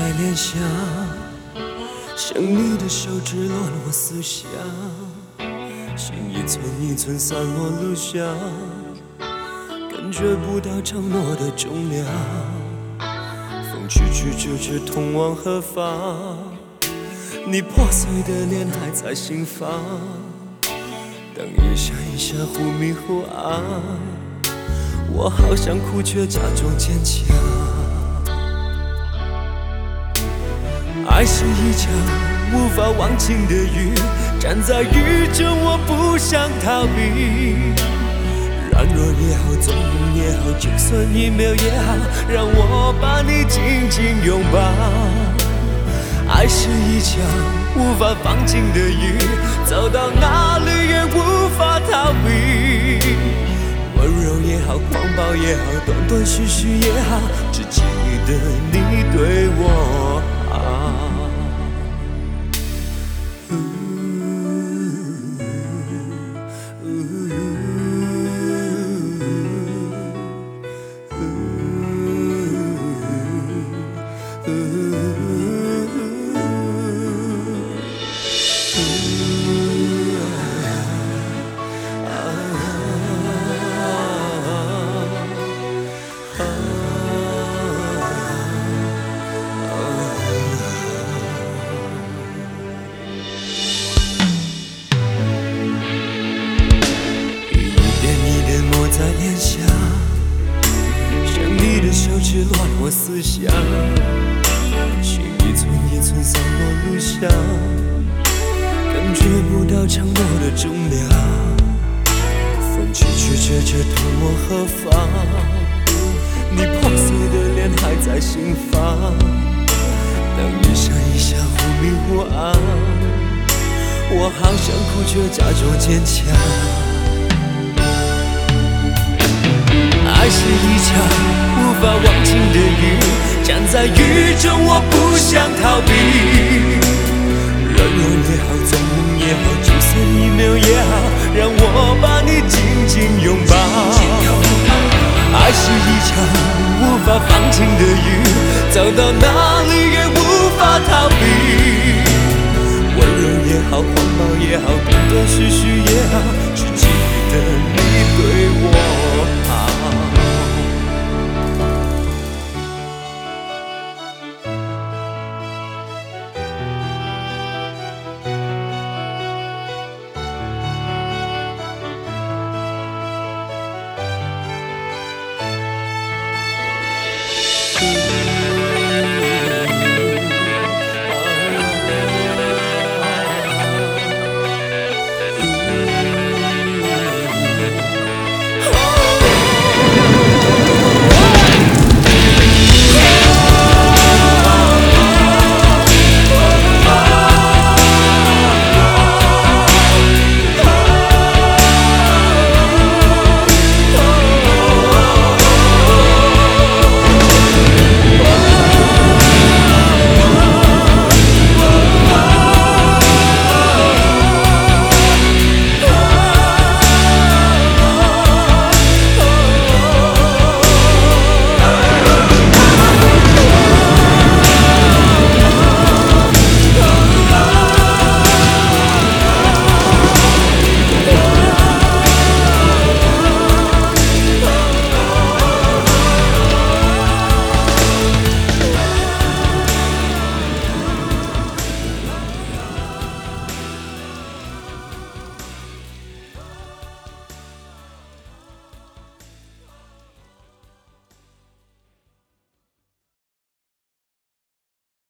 脸颊，像你的手指乱我思乡，心一寸一寸散落路下，感觉不到承诺的重量。风去去折折，通往何方？你破碎的脸还在心房，灯一闪一下，忽明忽暗，我好想哭，却假装坚强。爱是一场无法忘情的雨，站在雨中，我不想逃避。软弱也好，纵容也好，就算一秒也好，让我把你紧紧拥抱。爱是一场无法放晴的雨，走到哪里也无法逃避。温柔也好，狂暴也好，断断续续也好，只记得你对我好。在脸颊，像你的手指乱我思乡，心一寸一寸散落路下，感觉不到承诺的重量。风去去折折，通我何方？你破碎的脸还在心房，灯一闪一下，忽明忽暗，我好想哭，却假装坚强。爱是一场无法忘情的雨，站在雨中，我不想逃避。软弱也好，纵容也好，就算一秒也好，让我把你紧紧拥抱。爱是一场无法放晴的雨，走到哪里也无法逃避。温柔也好，狂暴也好，断断续续